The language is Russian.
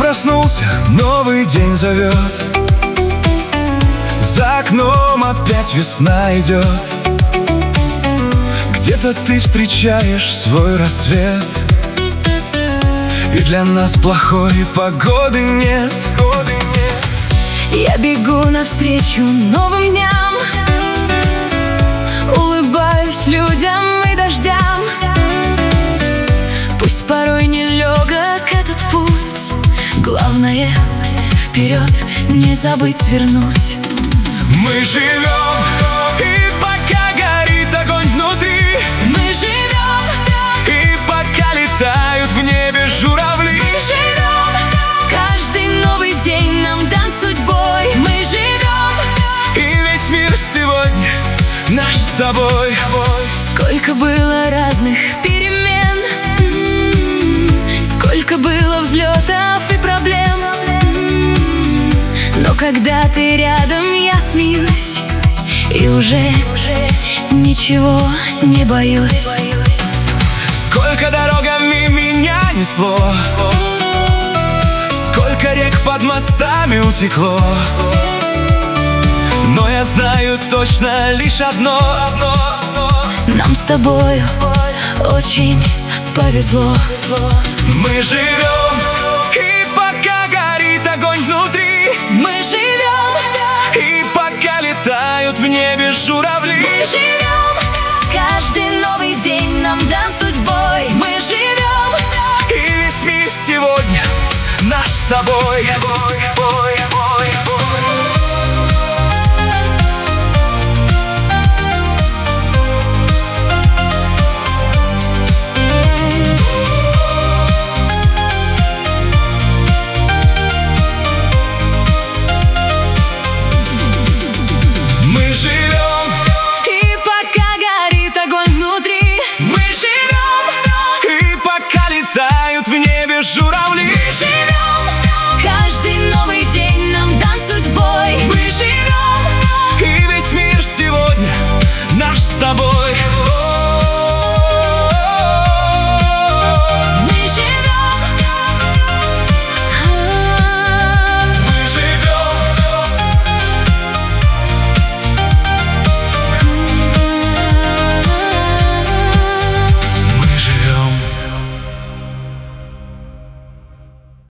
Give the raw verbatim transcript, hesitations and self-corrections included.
проснулся, новый день зовет. За окном опять весна идет. Где-то ты встречаешь свой рассвет, и для нас плохой погоды нет. Я бегу навстречу новым дням, улыбаюсь людям и дождям. Пусть порой нелегок этот путь, главное вперед не забыть свернуть. Мы живем, и пока горит огонь внутри. Мы живем, и пока летают в небе журавли. мы живем, каждый новый день нам дан судьбой. Мы живем, И весь мир сегодня наш с тобой. сколько было разных перемен, м-м, сколько было взлетов и проблем, м-м, но когда ты рядом, я смеюсь и уже ничего не боюсь. Сколько дорогами меня несло, сколько рек под мостами утекло, но я знаю точно лишь одно: Нам с тобою очень повезло. мы живем, и пока горит огонь внутри. Мы живем, И пока летают в небе журавли. мы живем, каждый новый день нам дан судьбой. Мы живем, И весь мир сегодня наш с тобой.